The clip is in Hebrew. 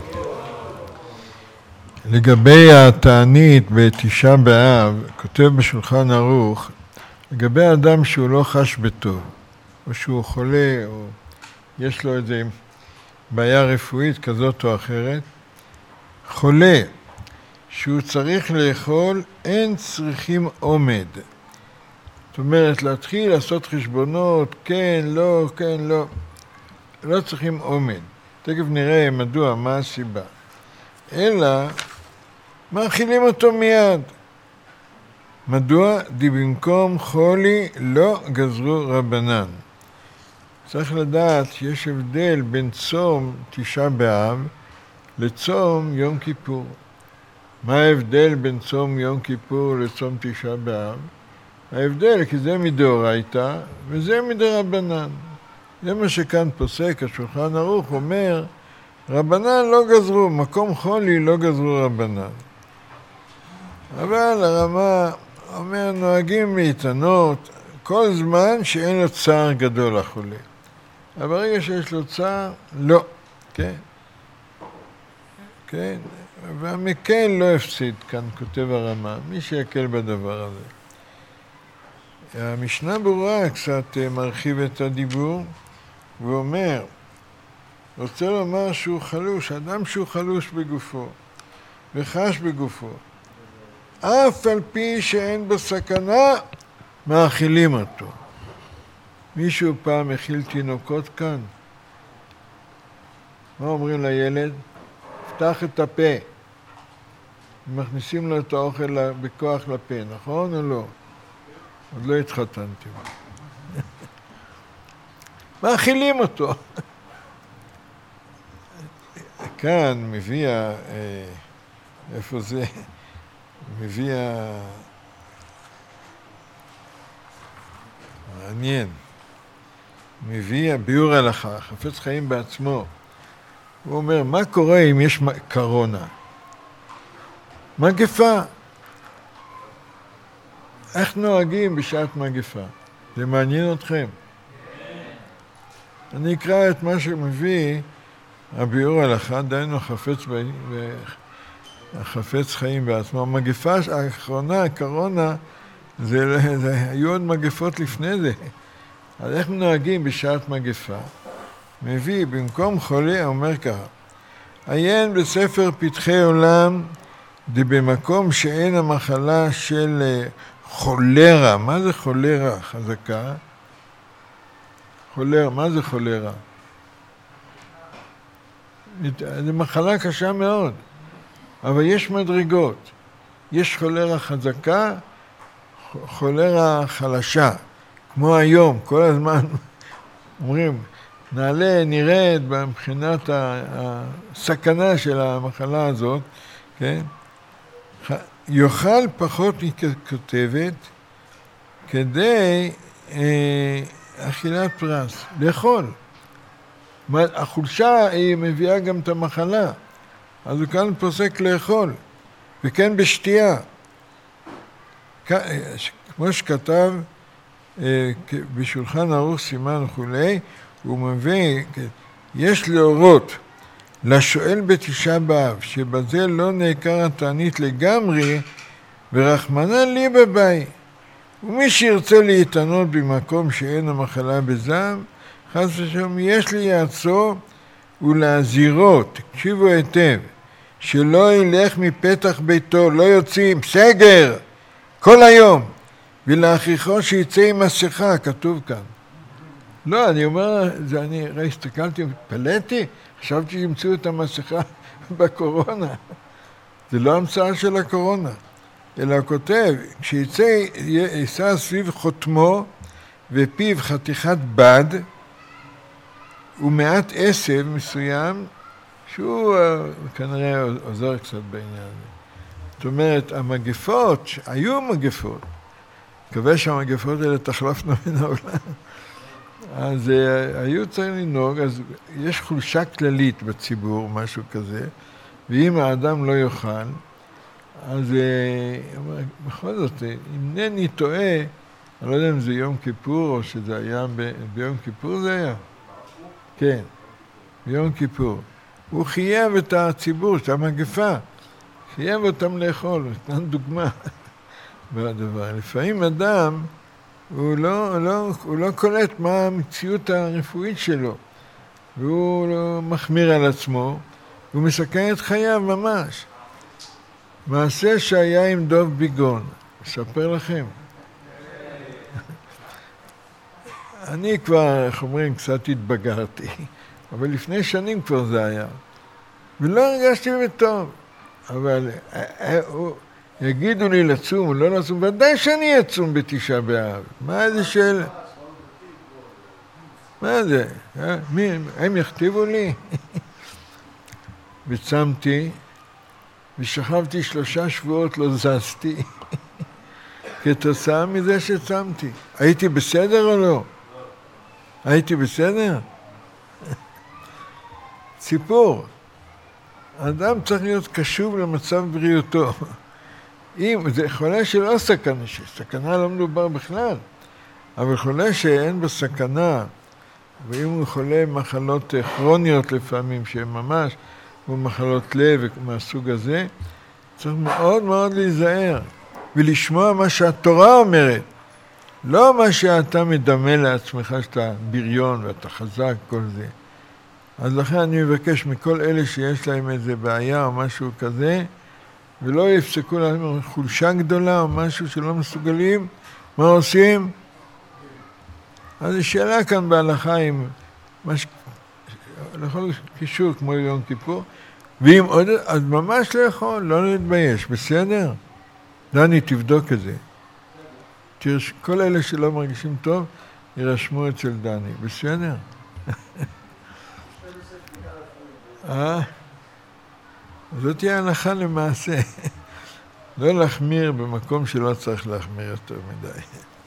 לגבי התענית בתשעה באב, כותב בשולחן ערוך, לגבי אדם שהוא לא חש בטוב, או שהוא חולה, או יש לו איזו בעיה רפואית כזאת או אחרת, חולה שהוא צריך לאכול, אין צריכים עומד. זאת אומרת, להתחיל לעשות חשבונות, כן, לא, כן, לא. לא צריכים עומד. תכף נראה מדוע, מה הסיבה. אלא, מאכילים אותו מיד. מדוע? די במקום חולי לא גזרו רבנן. צריך לדעת שיש הבדל בין צום תשעה באב לצום יום כיפור. מה ההבדל בין צום יום כיפור לצום תשעה באב? ההבדל, כי זה מדאורייתא וזה מדרבנן. זה מה שכאן פוסק, השולחן ערוך אומר, רבנן לא גזרו, מקום חולי לא גזרו רבנן. אבל הרמה אומר, נוהגים להתענות כל זמן שאין לו צער גדול לחולה. אבל ברגע שיש לו צער, לא. כן? כן? והמקל לא הפסיד, כאן כותב הרמה, מי שיקל בדבר הזה. המשנה ברורה קצת מרחיב את הדיבור, ואומר, רוצה לומר שהוא חלוש, אדם שהוא חלוש בגופו, וחש בגופו, אף על פי שאין בו סכנה, מאכילים אותו. מישהו פעם הכיל תינוקות כאן? מה אומרים לילד? פתח את הפה. מכניסים לו את האוכל בכוח לפה, נכון או לא? עוד לא התחתנתי. מאכילים אותו. כאן מביא, איפה זה? מביא, מעניין, מביא ביאור הלכה, חפץ חיים בעצמו. הוא אומר, מה קורה אם יש קורונה? מגפה. איך נוהגים בשעת מגפה? זה מעניין אתכם? אני אקרא את מה שמביא הביאור הלכה, דיינו החפץ חיים בעצמו. המגפה האחרונה, הקורונה, זה היו עוד מגפות לפני זה. אז איך נוהגים בשעת מגפה? מביא, במקום חולה, אומר ככה, עיין בספר פתחי עולם, במקום שאין המחלה של חולרה. מה זה חולרה חזקה? חולרה, מה זה חולרה? זו מחלה קשה מאוד, אבל יש מדרגות. יש חולרה חזקה, חולרה חלשה. כמו היום, כל הזמן אומרים, נעלה, נרד מבחינת הסכנה של המחלה הזאת, כן? יאכל פחות מכותבת כדי אכילת פרס, לאכול. החולשה היא מביאה גם את המחלה, אז הוא כאן פוסק לאכול, וכן בשתייה. כמו שכתב בשולחן ערוך סימן וכולי, הוא מביא, יש להורות לשואל בתשעה באב, שבזה לא נעקר התענית לגמרי, ורחמנא ליבא ביי. ומי שירצה להתענות במקום שאין המחלה בזעם, חס ושלום, יש ליעצו ולהזהירו, תקשיבו היטב, שלא ילך מפתח ביתו, לא יוצאים, סגר, כל היום, ולהכריחו שיצא עם מסכה, כתוב כאן. לא, אני אומר, זה אני הסתכלתי, פלאתי, חשבתי שימצאו את המסכה בקורונה. זה לא המצאה של הקורונה, אלא הוא כותב, כשיצא, יישא סביב חותמו ופיו חתיכת בד, ומעט עשב מסוים, שהוא כנראה עוזר קצת בעניין הזה. זאת אומרת, המגפות, היו מגפות, מקווה שהמגפות האלה תחלפנו מן העולם, אז היו צריכים לנהוג, אז יש חולשה כללית בציבור, משהו כזה, ואם האדם לא יאכל, אז בכל זאת, אם אינני טועה, אני לא יודע אם זה יום כיפור או שזה היה ביום כיפור זה היה? כן, ביום כיפור. הוא חייב את הציבור, את המגפה, חייב אותם לאכול, נתן דוגמה בדבר. לפעמים אדם, הוא לא קולט מה המציאות הרפואית שלו, והוא לא מחמיר על עצמו, הוא מסכן את חייו ממש. מעשה שהיה עם דוב ביגון, אספר לכם. אני כבר, איך אומרים, קצת התבגרתי, אבל לפני שנים כבר זה היה. ולא הרגשתי בטוב. אבל יגידו לי לצום או לא לצום, ודאי שאני אצום בתשעה באב. מה זה שאלה? מה זה? הם יכתיבו לי? וצמתי, ושכבתי 3 שבועות, לא זזתי. כתוצאה מזה שצמתי. הייתי בסדר או לא? הייתי בסדר? סיפור. האדם צריך להיות קשוב למצב בריאותו. אם זה חולה שלא סכנה, שסכנה לא מדובר בכלל, אבל חולה שאין בו סכנה, ואם הוא חולה מחלות כרוניות לפעמים, שהן ממש, כמו מחלות לב ומהסוג הזה, צריך מאוד מאוד להיזהר, ולשמוע מה שהתורה אומרת, לא מה שאתה מדמה לעצמך שאתה בריון ואתה חזק, כל זה. אז לכן אני מבקש מכל אלה שיש להם איזה בעיה או משהו כזה, ולא יפסקו להם חולשה גדולה או משהו שלא מסוגלים, מה עושים? אז יש שאלה כאן בהלכה עם לאכול קישור כמו יום כיפור, ואם עוד, אז ממש לא יכול, לא להתבייש, בסדר? דני, תבדוק את זה. כל אלה שלא מרגישים טוב, יירשמו אצל דני, בסדר? זאת תהיה הנחה למעשה. לא להחמיר במקום שלא צריך להחמיר יותר מדי.